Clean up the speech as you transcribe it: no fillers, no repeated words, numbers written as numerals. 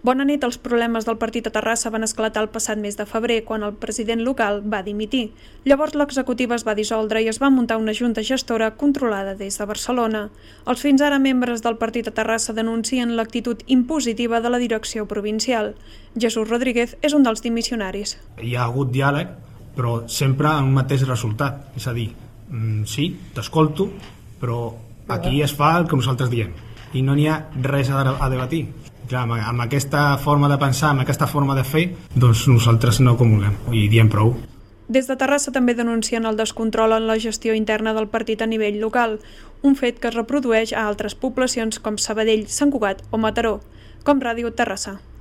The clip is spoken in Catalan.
Bona nit, els problemes del partit a Terrassa van esclatar el passat mes de febrer, quan el president local va dimitir. Llavors l'executiva es va dissoldre i es va muntar una junta gestora controlada des de Barcelona. Els fins ara membres del partit a Terrassa denuncien l'actitud impositiva de la direcció provincial. Jesús Rodríguez és un dels dimissionaris. Hi ha hagut diàleg, però sempre amb un mateix resultat. És a dir, sí, t'escolto, però aquí es fa el que nosaltres diem i no n'hi ha res a debatir. Clar, amb aquesta forma de pensar, amb aquesta forma de fer, doncs nosaltres no comulguem i diem prou. Des de Terrassa també denuncien el descontrol en la gestió interna del partit a nivell local, un fet que es reprodueix a altres poblacions com Sabadell, Sant Cugat o Mataró. Com Ràdio Terrassa.